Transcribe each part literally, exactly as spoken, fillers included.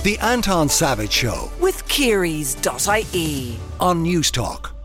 The Anton Savage Show with Kearys dot I E on News Talk.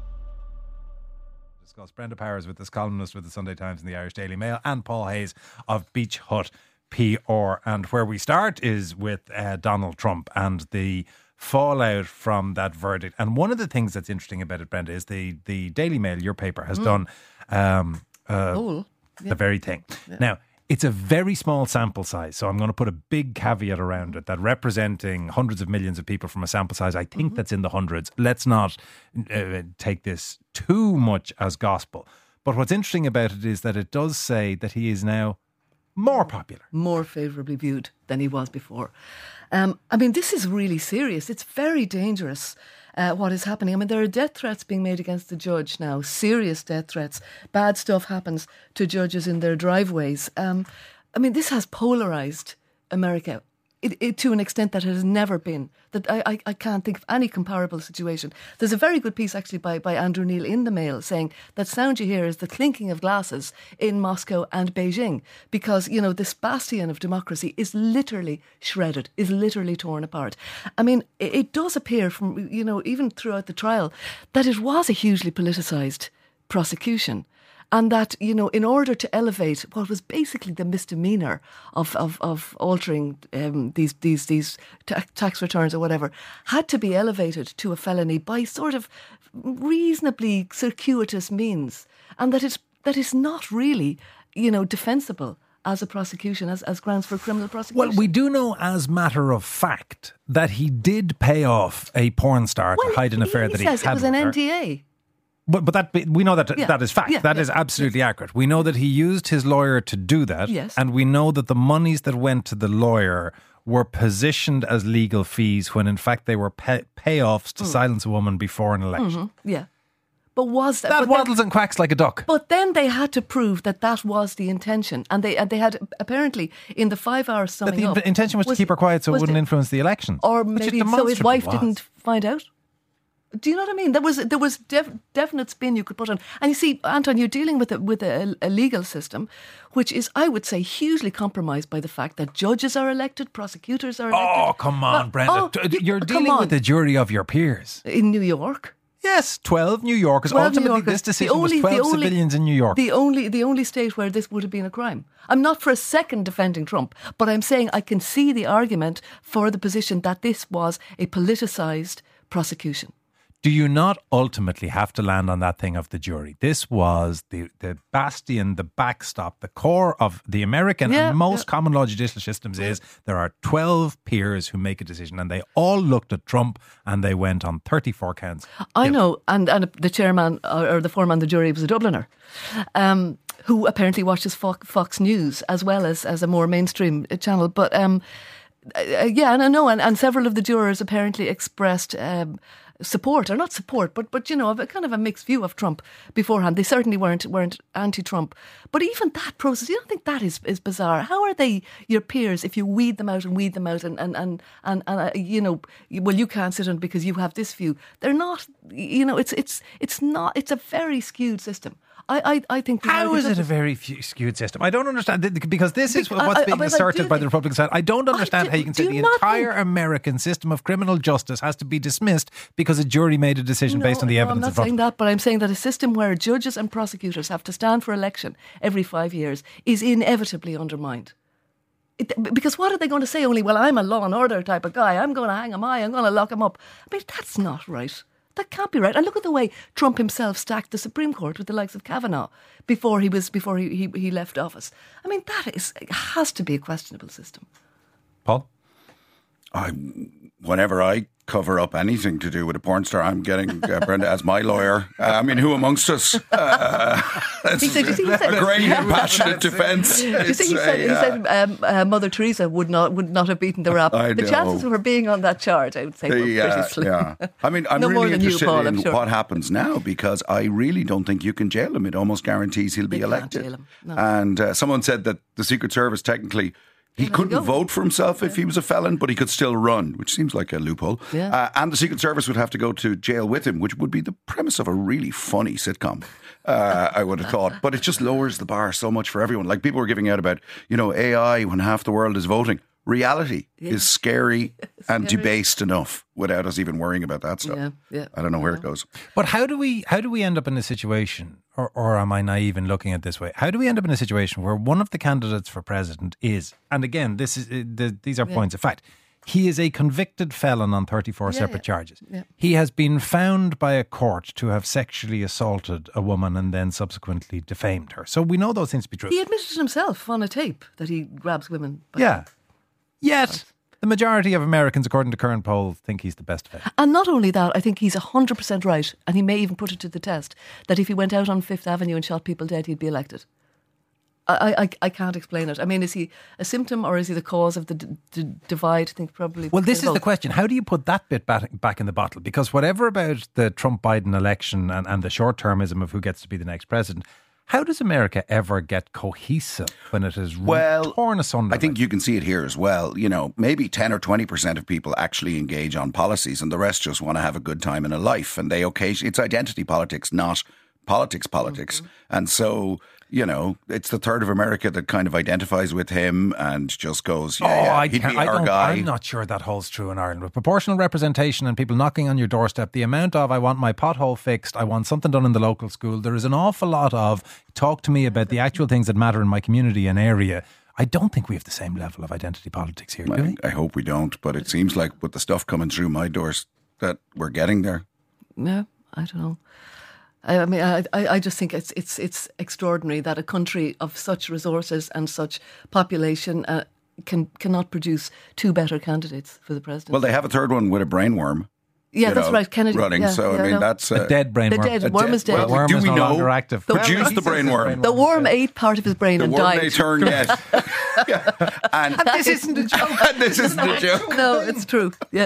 Discuss Brenda Powers with this columnist with the Sunday Times and the Irish Daily Mail, and Paul Hayes of Beach Hut P R. And where we start is with uh, Donald Trump and the fallout from that verdict. And one of the things that's interesting about it, Brenda, is the, the Daily Mail, your paper, has mm. done um, uh, oh, yeah. the very thing. Yeah. Now, it's a very small sample size, so I'm going to put a big caveat around it that representing hundreds of millions of people from a sample size, I think mm-hmm. that's in the hundreds. Let's not uh, take this too much as gospel. But what's interesting about it is that it does say that he is now more popular. More favourably viewed than he was before. Um, I mean, this is really serious. It's very dangerous. Uh, what is happening. I mean, there are death threats being made against the judge now, serious death threats. Bad stuff happens to judges in their driveways. Um, I mean, this has polarised America it, it, to an extent that it has never been. That I, I, I can't think of any comparable situation. There's a very good piece actually by, by Andrew Neil in the Mail saying that sound you hear is the clinking of glasses in Moscow and Beijing, because, you know, this bastion of democracy is literally shredded, is literally torn apart. I mean, it, it does appear from, you know, even throughout the trial, that it was a hugely politicised prosecution. And that, you know, in order to elevate what was basically the misdemeanour of of, of altering um, these these these ta- tax returns or whatever, had to be elevated to a felony by sort of reasonably circuitous means, and that it's that is not really, you know, defensible as a prosecution, as, as grounds for criminal prosecution. Well, we do know as matter of fact that he did pay off a porn star well, to hide an affair he that he says had it was with an her. N D A. But but that we know that yeah. that is fact. Yeah, that yeah, is absolutely yes. accurate. We know that he used his lawyer to do that. Yes. And we know that the monies that went to the lawyer were positioned as legal fees when in fact they were pay- payoffs to mm. silence a woman before an election. Mm-hmm. Yeah. But was that... That but waddles then, and quacks like a duck. But then they had to prove that that was the intention. And they and they had, apparently, in the five hours summing that the up... intention was, was to keep her quiet so it wouldn't to, influence the elections. Or maybe so his wife was. didn't find out. Do you know what I mean? There was there was def, definite spin you could put on. And you see, Anton, you're dealing with a, with a, a legal system which is, I would say, hugely compromised by the fact that judges are elected, prosecutors are elected. Oh, come on, well, Brenda. Oh, you're dealing with the jury of your peers. In New York? Yes, twelve New Yorkers. twelve Ultimately, New Yorkers. this decision only, was twelve only, civilians in New York. The only, the only state where this would have been a crime. I'm not for a second defending Trump, but I'm saying I can see the argument for the position that this was a politicised prosecution. Do you not ultimately have to land on that thing of the jury? This was the, the bastion, the backstop, the core of the American yeah, and most yeah. common law judicial systems is there are twelve peers who make a decision, and they all looked at Trump and they went on thirty-four counts. I know, and, and the chairman or the foreman of the jury was a Dubliner. Um, who apparently watches Fox News as well as, as a more mainstream channel. But um, uh, yeah, and I know, and, and several of the jurors apparently expressed um, support, or not support, but but you know, a kind of a mixed view of Trump beforehand. They certainly weren't weren't anti-Trump. But even that process, you don't think that is, is bizarre? How are they your peers if you weed them out and weed them out and and and, and, and uh, you know, well, you can't sit on because you have this view. They're not, you know, it's it's it's not. It's a very skewed system. I, I, I think... How is it a very skewed system? I don't understand, because this is what's being I, I, asserted by the Republican side. I don't understand I, how you can say the entire think... American system of criminal justice has to be dismissed because a jury made a decision no, based on the no, evidence. I'm not in front saying that, but I'm saying that a system where judges and prosecutors have to stand for election every five years is inevitably undermined. It, because what are they going to say? Only, well, I'm a law and order type of guy. I'm going to hang him high. I'm going to lock him up. I mean, that's not right. That can't be right. And look at the way Trump himself stacked the Supreme Court with the likes of Kavanaugh before he was before he, he, he left office. I mean, that is has to be a questionable system. Paul? I, whenever I cover up anything to do with a porn star, I'm getting uh, Brenda as my lawyer. Uh, I mean, who amongst us? Uh, that's he said, he said, a great and passionate defence. You see, he said, he said um, uh, Mother Teresa would not would not have beaten the rap. I the know. chances of her being on that chart, I would say, were the, pretty uh, slim. Yeah. I mean, I'm no really interested you, Paul, in sure. what happens now, because I really don't think you can jail him. It almost guarantees he'll be they elected. Can't jail him. No. And uh, someone said that the Secret Service technically... He couldn't vote for himself if he was a felon, but he could still run, which seems like a loophole. Yeah. Uh, and the Secret Service would have to go to jail with him, which would be the premise of a really funny sitcom, uh, I would have thought. But it just lowers the bar so much for everyone. Like, people were giving out about, you know, A I when half the world is voting. reality is scary and debased enough without us even worrying about that stuff. Yeah, yeah. I don't know where Yeah. it goes. But how do we how do we end up in a situation, or, or am I naive in looking at it this way? How do we end up in a situation where one of the candidates for president is, and again, this is uh, the, these are points of fact, he is a convicted felon on thirty-four Yeah, separate yeah. charges. Yeah. He has been found by a court to have sexually assaulted a woman and then subsequently defamed her. So we know those things to be true. He admitted it himself on a tape that he grabs women. by- Yeah. Yet the majority of Americans, according to current polls, think he's the best fit. And not only that, I think he's one hundred percent right, and he may even put it to the test, that if he went out on Fifth Avenue and shot people dead, he'd be elected. I, I, I can't explain it. I mean, is he a symptom or is he the cause of the d- d- divide? I think probably. Well, this is both. the question. How do you put that bit back, back in the bottle? Because whatever about the Trump-Biden election and, and the short-termism of who gets to be the next president, how does America ever get cohesive when it is Well, torn asunder? I think you can see it here as well. You know, maybe ten or twenty percent of people actually engage on policies and the rest just want to have a good time in a life. And they occasionally, it's identity politics, not politics politics. Mm-hmm. And so, you know, it's the third of America that kind of identifies with him and just goes, yeah, Oh, yeah I he'd can't, be I our don't, guy. I'm not sure that holds true in Ireland. With proportional representation and people knocking on your doorstep, the amount of I want my pothole fixed, I want something done in the local school, there is an awful lot of talk to me about the actual things that matter in my community and area. I don't think we have the same level of identity politics here, do we? I, I hope we don't, but it seems like with the stuff coming through my doors that we're getting there. Yeah, I don't know. I, I mean, I, I I just think it's it's it's extraordinary that a country of such resources and such population uh, can cannot produce two better candidates for the presidency. Well, they have a third one with a brainworm. yeah, you that's know, right, Kennedy. running. Yeah, so yeah, I mean, no. that's The uh, dead brain The worm. dead a worm dead- is dead. well, The worm do is we no know? longer active. Produce the brainworm. The worm ate part of his brain The and worm died. may turn yet. Yeah. And This isn't a joke. this isn't a joke. No, it's true. Yeah.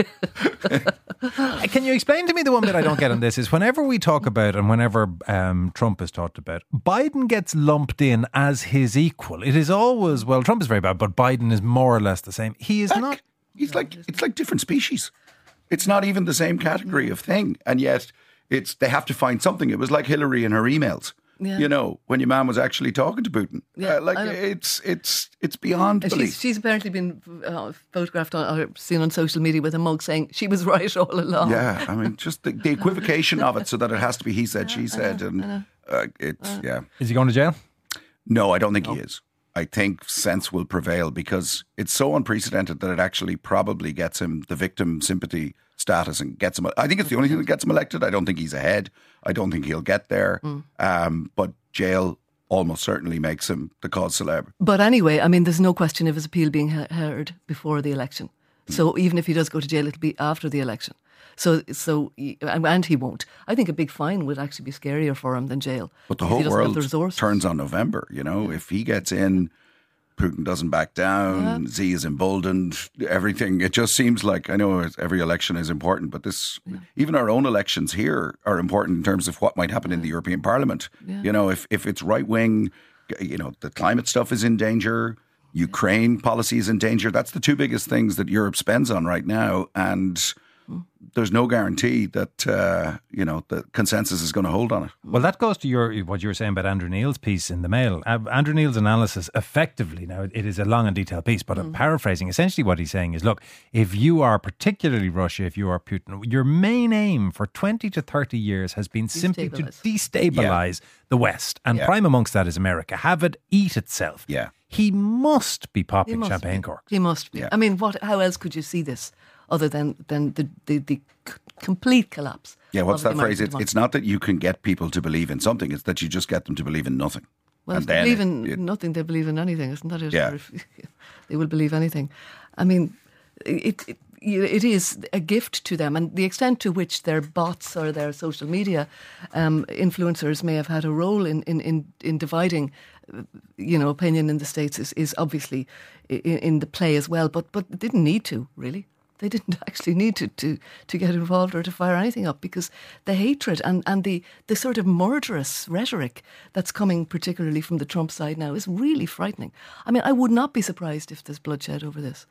Can you explain to me the one bit I don't get on this is whenever we talk about and whenever um, Trump is talked about, Biden gets lumped in as his equal. It is always, well, Trump is very bad, but Biden is more or less the same. He is not. He's like it's like different species. It's not even the same category of thing, and yet it's they have to find something. It was like Hillary and her emails. Yeah. You know, when your man was actually talking to Putin. Yeah, Uh, like I know. it's it's it's beyond And belief. she's, she's apparently been uh, photographed on, or seen on social media with a mug saying she was right all along. Yeah, I mean, just the, the equivocation of it, so that it has to be he said, she said, and uh, it's yeah. Is he going to jail? No, I don't think he is. I think sense will prevail because it's so unprecedented that it actually probably gets him the victim sympathy status and gets him. I think it's the only thing that gets him elected. I don't think he's ahead. I don't think he'll get there. Um, but jail almost certainly makes him the cause célèbre. But anyway, I mean, there's no question of his appeal being he- heard before the election. So even if he does go to jail, it'll be after the election. So, so, he- and and he won't. I think a big fine would actually be scarier for him than jail. But the if whole he doesn't have world the resources. turns on November. You know, if he gets in, Putin doesn't back down. Z is emboldened. Everything. It just seems like I know every election is important, but this, even our own elections here, are important in terms of what might happen in the European Parliament. You know, if if it's right wing, you know, the climate stuff is in danger. Ukraine policy is in danger. That's the two biggest things that Europe spends on right now, and there's no guarantee that uh, you know the consensus is going to hold on it. Well, that goes to your what you were saying about Andrew Neil's piece in the Mail. Uh, Andrew Neil's analysis, effectively, now it is a long and detailed piece, but I'm paraphrasing. Essentially, what he's saying is, look, if you are particularly Russia, if you are Putin, your main aim for twenty to thirty years has been simply to Destabilise. destabilize the West, and Yeah. prime amongst that is America. Have it eat itself. Yeah. He must be He popping must champagne be. corks. He must be. Yeah. I mean, what? How else could you see this other than than the the, the c- complete collapse? Yeah, what's of that the phrase? American It's, democracy? it's not that you can get people to believe in something; it's that you just get them to believe in nothing. Well, And if they then believe it- in it- nothing, they believe in anything, isn't that it? Yeah. Or if- they will believe anything. I mean, it, it it is a gift to them, and the extent to which their bots or their social media um, influencers may have had a role in in in, in dividing, uh, you know, opinion in the States is, is obviously in, in the play as well. But but it didn't need to really. They didn't actually need to, to, to get involved or to fire anything up because the hatred and, and the, the sort of murderous rhetoric that's coming particularly from the Trump side now is really frightening. I mean, I would not be surprised if there's bloodshed over this.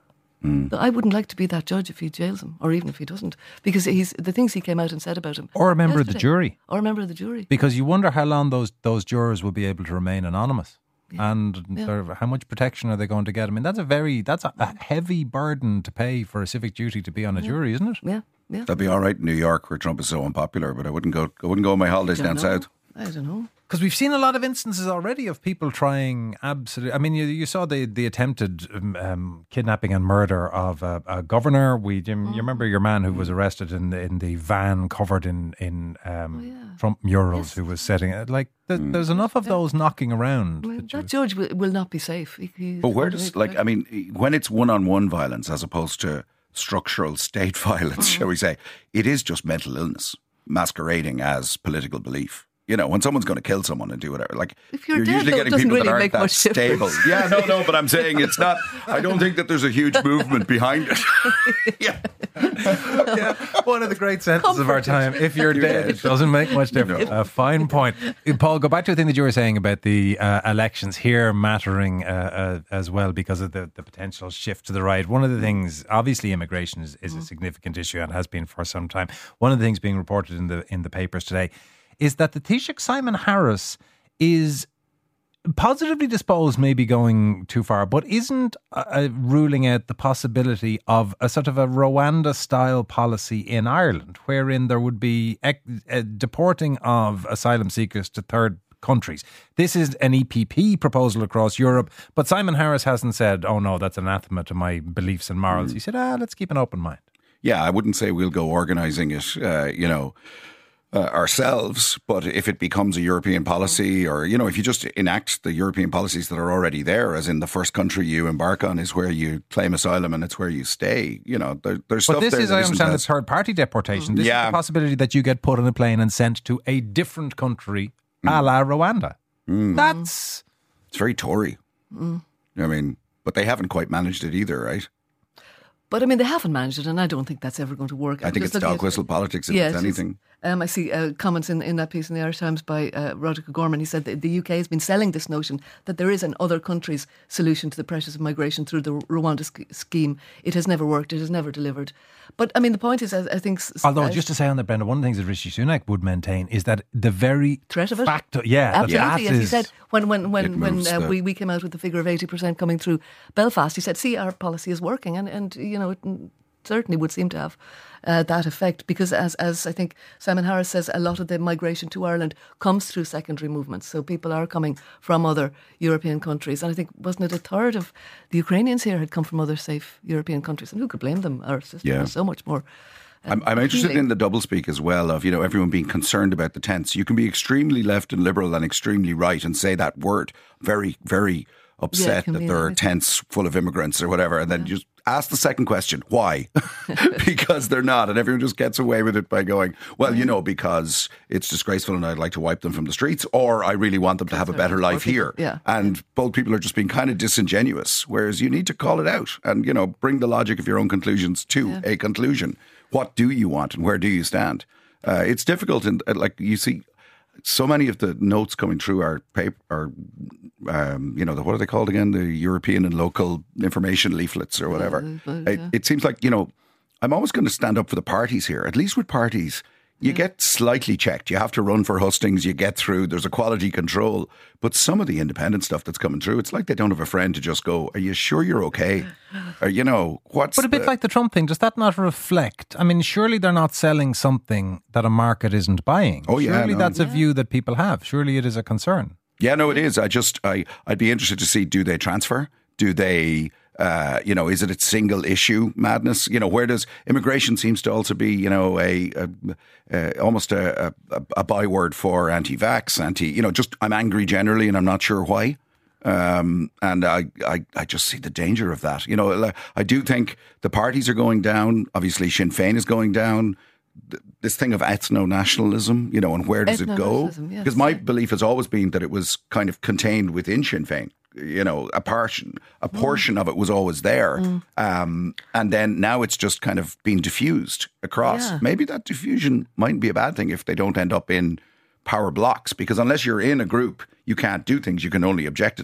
Mm. I wouldn't like to be that judge if he jails him, or even if he doesn't, because he's the things he came out and said about him. Or a member of the yesterday. jury. Or a member of the jury. Because you wonder how long those, those jurors will be able to remain anonymous. and Yeah. they're- how much protection are they going to get? I mean, that's a very that's a, a heavy burden to pay for a civic duty to be on a jury, isn't it? Yeah, yeah. That'd be all right in New York, where Trump is so unpopular. But I wouldn't go. I wouldn't go on my holidays Don't down know. south. I don't know. Because we've seen a lot of instances already of people trying absolutely. I mean, you, you saw the the attempted um, um, kidnapping and murder of a, a governor. We, you, you remember your man who was arrested in the, in the van covered in in um, Oh, yeah. Trump murals, Yes. who was setting it. Like, th- there's enough of those knocking around. I mean, that you- that judge will, will not be safe. He, he's But where going to does make- like I mean, when it's one-on-one violence as opposed to structural state violence, shall we say, it is just mental illness masquerading as political belief. You know, when someone's going to kill someone and do whatever, like If you're dead, usually though, it getting doesn't people really that aren't make that much stable. difference. Yeah, no, no, but I'm saying it's not. I don't think that there's a huge movement behind it. yeah, yeah, one of the great sentences of our time. If you're dead, it doesn't make much difference. know. A fine point. Paul, go back to a thing that you were saying about the uh, elections here mattering uh, uh, as well because of the, the potential shift to the right. One of the things, obviously, immigration is, is a significant issue and has been for some time. One of the things being reported in the in the papers today is that the Taoiseach Simon Harris is positively disposed, maybe going too far, but isn't uh, ruling out the possibility of a sort of a Rwanda-style policy in Ireland, wherein there would be ec- uh, deporting of asylum seekers to third countries. This is an E P P proposal across Europe, but Simon Harris hasn't said, oh no, that's anathema to my beliefs and morals. He said, ah, let's keep an open mind. yeah. I wouldn't say we'll go organising it. Uh, you know. Uh, ourselves, but if it becomes a European policy, or you know, if you just enact the European policies that are already there, as in the first country you embark on is where you claim asylum and it's where you stay, you know, there, there's stuff But this there is, that I isn't understand, as- it's third party deportation. This Yeah. is the possibility that you get put on a plane and sent to a different country, a la Rwanda. That's it's very Tory. I mean, but they haven't quite managed it either, right? But I mean, they haven't managed it, and I don't think that's ever going to work. I I'm think just it's looking dog at- whistle politics if Yeah, it's it is. anything. Um, I see uh, comments in, in that piece in the Irish Times by uh, Roderick O'Gorman. He said that the U K has been selling this notion that there is an other country's solution to the pressures of migration through the Rwanda sch- scheme. It has never worked. It has never delivered. But I mean, the point is, I, I think. s- Although, uh, just to say on that, Brenda, one of the things that Rishi Sunak would maintain is that the very Threat of it? fact, yeah, that Absolutely, that as he is- said when when It when when moves uh, the- we, we came out with the figure of eighty percent coming through Belfast, he said, "See, our policy is working," and and you know it certainly would seem to have uh, that effect because, as as I think Simon Harris says, a lot of the migration to Ireland comes through secondary movements. So people are coming from other European countries, and I think wasn't it a third of the Ukrainians here had come from other safe European countries, and who could blame them? Our system Yeah. is so much more. I'm, I'm interested in the doublespeak as well of, you know, everyone being concerned about the tents. You can be extremely left and liberal and extremely right and say that word very, very upset can that be there are right. tents full of immigrants or whatever. And then just ask the second question, why? Because they're not. And everyone just gets away with it by going, well, you know, because it's disgraceful and I'd like to wipe them from the streets, or I really want them to have a better life here. Yeah. And both people are just being kind of disingenuous, whereas you need to call it out and, you know, bring the logic of your own conclusions to a conclusion. What do you want and where do you stand? Uh, it's difficult, and uh, like you see, so many of the notes coming through our paper, are, um, you know, the, what are they called again? The European and local information leaflets or whatever. It, it seems like, you know, I'm always going to stand up for the parties here. At least with parties, you get slightly checked. You have to run for hustings. You get through. There's a quality control. But some of the independent stuff that's coming through, it's like they don't have a friend to just go, are you sure you're okay? Or, you know, what's But a bit the- like the Trump thing, does that not reflect? I mean, surely they're not selling something that a market isn't buying. Oh, yeah, Surely no. that's a view that people have. Surely it is a concern. Yeah, no, it is. I just, I, I'd be interested to see, do they transfer? Do they, uh, you know, is it a single issue madness? You know, where does immigration seems to also be, you know, a, a, a almost a, a, a byword for anti-vax, anti, you know, just I'm angry generally and I'm not sure why. Um, and I, I, I just see the danger of that. You know, like, I do think the parties are going down. Obviously, Sinn Féin is going down. Th- This thing of ethno-nationalism, you know, and where does it go? Ethno-nationalism, yes. Because my belief has always been that it was kind of contained within Sinn Féin. You know, a portion, a portion of it was always there, um, and then now it's just kind of been diffused across. Yeah. Maybe that diffusion mightn't be a bad thing if they don't end up in power blocks, because unless you're in a group, you can't do things. You can only object to things.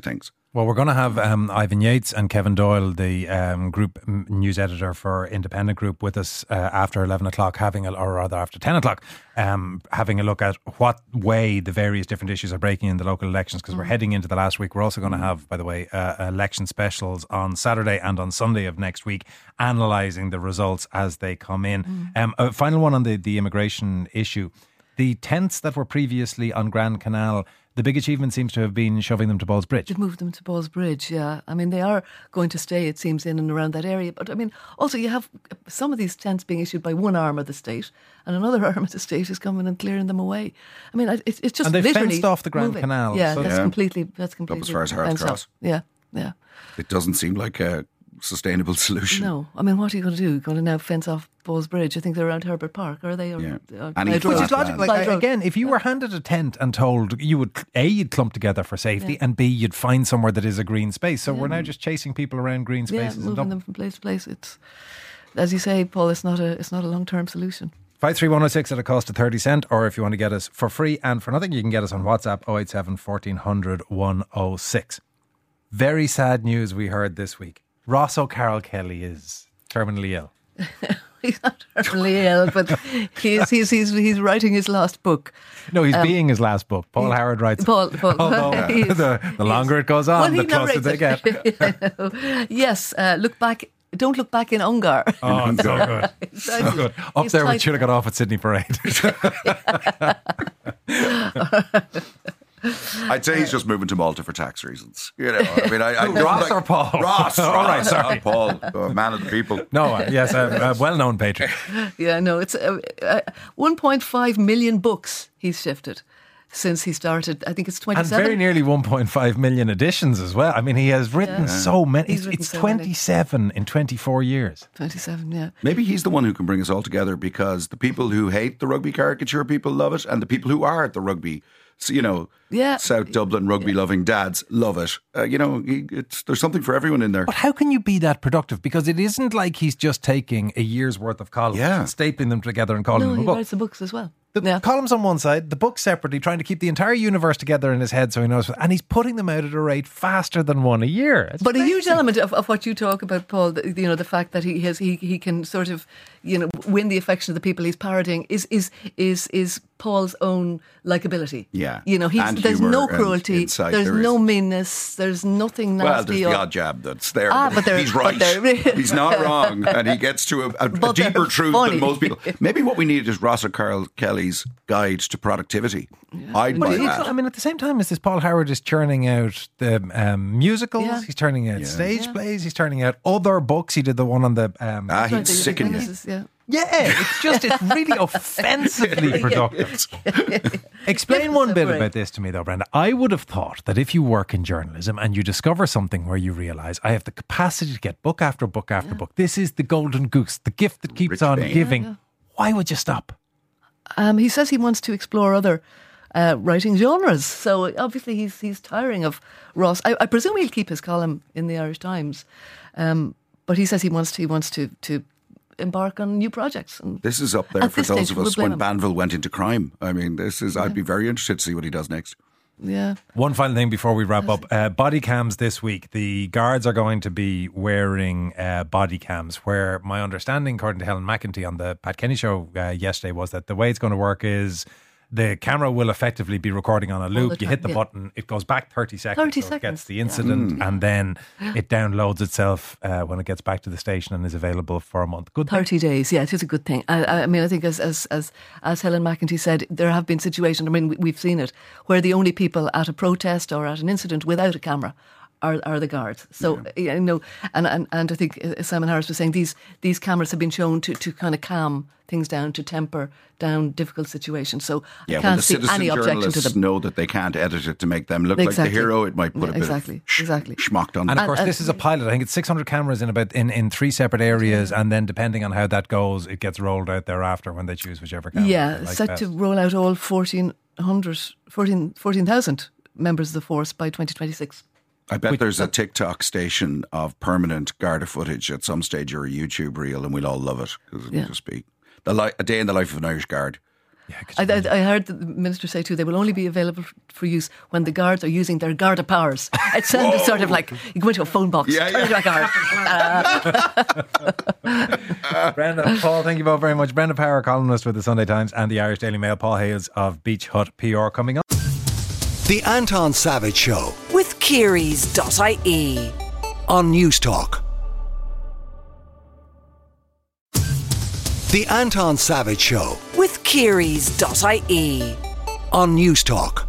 Well, we're going to have um, Ivan Yates and Kevin Doyle, the um, group m- news editor for Independent Group, with us uh, after eleven o'clock, having a, or rather after ten o'clock, um, having a look at what way the various different issues are breaking in the local elections, because mm. we're heading into the last week. We're also going to have, by the way, uh, election specials on Saturday and on Sunday of next week, analysing the results as they come in. Mm. Um, a final one on the, the immigration issue. The tents that were previously on Grand Canal, the big achievement seems to have been shoving them to Balls Bridge. They've moved them to Balls Bridge, yeah. I mean, they are going to stay, it seems, in and around that area. But I mean, also you have some of these tents being issued by one arm of the state, and another arm of the state is coming and clearing them away. I mean, it's, it's just and they've literally fenced off the Grand moving. Canal. Yeah, so that's yeah. completely that's completely Up as far as Hearts fenced Cross. off. Yeah, yeah. It doesn't seem like a sustainable solution. No, I mean, what are you going to do? You're going to now fence off Balls Bridge? I think they're around Herbert Park, are they? Or, Yeah. uh, Any Clyde flat Road. Which is logical. land. Like, Clyde Road. again, if you were handed a tent and told you would, A, you'd clump together for safety, Yeah. and B, you'd find somewhere that is a green space. So Yeah. we're now just chasing people around green Yeah, spaces. and moving dump- them from place to place. It's, as you say, Paul, it's not a it's not a long term solution. five three one oh six at a cost of thirty cent, or if you want to get us for free and for nothing, you can get us on WhatsApp oh eight seven, fourteen hundred, one oh six. Very sad news we heard this week. Ross O'Carroll Kelly is terminally ill. He's not terminally ill, but he's, he's he's he's writing his last book. No, he's being his last book. Paul Howard writes. Paul, Paul Although he is- the, the longer it goes on, Well, he the closer they get. narrates it. I know. Yes, uh, look back. Don't look back in Ungar. Oh, it's so good. Exactly. So good. Up He's there, we tight- should have got off at Sydney Parade. I'd say he's just moving to Malta for tax reasons. You know, I mean, I, I Who, Ross or Paul? Ross. All right, Ross, sorry. not Paul, a man of the people. No, uh, yes, a, a well-known patron. Yeah, no, it's uh, uh, one point five million books he's shifted since he started. I think it's And twenty-seven. very nearly one point five million editions as well. I mean, he has written Yeah. so many. He's It's, written it's so many. twenty-seven in twenty-four years. twenty-seven, yeah. Maybe he's the one who can bring us all together, because the people who hate the rugby caricature people love it, and the people who are at the rugby, so, you know, Yeah. South Dublin rugby loving dads love it. Uh, you know, he- it's there's something for everyone in there. But how can you be that productive? Because it isn't like he's just taking a year's worth of columns Yeah. and stapling them together and calling No, them a he book. writes the books as well. The Yeah. columns on one side, the book separately, trying to keep the entire universe together in his head so he knows. And he's putting them out at a rate faster than one a year. It's But a huge amazing. element of, of what you talk about, Paul, the, you know, the fact that he has he, he can sort of, you know, win the affection of the people he's parodying is is is is Paul's own likability. Yeah. You know, he's, And there's humour no and cruelty, insight, there's there no is. meanness, there's nothing Well, there's nasty. the or- odd jab that's there. Ah, but there- he's but right. there- He's not wrong, and he gets to a, a, a But they're deeper truth funny. than most people. Maybe what we need is Ross O'Carroll Kelly's Guide to Productivity. I'd But buy he's that. also, I mean, at the same time as this, Paul Howard is churning out the um, musicals. Yeah. He's turning out Yeah. stage Yeah. plays. He's turning out other books. He did the one on the. Um, Ah, Right, he'd the- sicken the- you. this is- yeah. yeah, it's just it's really offensively productive. Explain Yes, one so bit great. about this to me, though, Brenda. I would have thought that if you work in journalism and you discover something where you realise I have the capacity to get book after book after book, this is the golden goose, the gift that keeps Rich on vein. giving. Yeah, yeah. Why would you stop? Um, he says he wants to explore other uh, writing genres. So obviously he's he's tiring of Ross. I, I presume he'll keep his column in the Irish Times, um, but he says he wants to he wants to to embark on new projects. And This is up there At for this those stage, of we'll us blame when him. Banville went into crime. I mean, this is. I'd be very interested to see what he does next. yeah, One final thing before we wrap up. Uh, body cams this week. The guards are going to be wearing uh, body cams, where my understanding, according to Helen McEntee on the Pat Kenny show uh, yesterday, was that the way it's going to work is the camera will effectively be recording on a the loop. You time, hit the yeah. button, it goes back thirty seconds. thirty so it seconds, gets the yeah. incident, and then it downloads itself uh, when it gets back to the station and is available for a month. Good thing. thirty days. Yeah, it is a good thing. I, I mean, I think as as as as Helen McEntee said, there have been situations. I mean, we- we've seen it where the only people at a protest or at an incident without a camera are are the guards. So yeah. you know, and, and and I think uh, Simon Harris was saying these these cameras have been shown to to kind of calm things down, to temper down difficult situations. So Yeah, I when can't the see citizen any objection to journalists them. know that they can't edit it to make them look like Exactly. the hero, it might put Yeah, a bit exactly, of sh- exactly. schmucked on And them. of course, And- this is a pilot. I think it's six hundred cameras in about in, in three separate areas, and then depending on how that goes, it gets rolled out thereafter when they choose whichever camera. Yeah, they like set best. to roll out all fourteen hundred, fourteen fourteen thousand members of the force by twenty twenty-six. I bet there's a TikTok station of permanent Garda footage at some stage, or a YouTube reel, and we'll all love it because it'll Yeah. just be the li- a day in the life of an Irish Guard. Yeah, could I, you imagine? I, I heard the minister say too, they will only be available for use when the guards are using their Garda powers. It sounded sort of like you go into a phone box, Yeah, turn yeah. it like Brenda, Paul, thank you both very much. Brenda Power, columnist with the Sunday Times and the Irish Daily Mail. Paul Hales of Beach Hut P R coming up. The Anton Savage Show With Kearys dot I E. on News Talk. The Anton Savage Show With Kearys dot I E. on News Talk.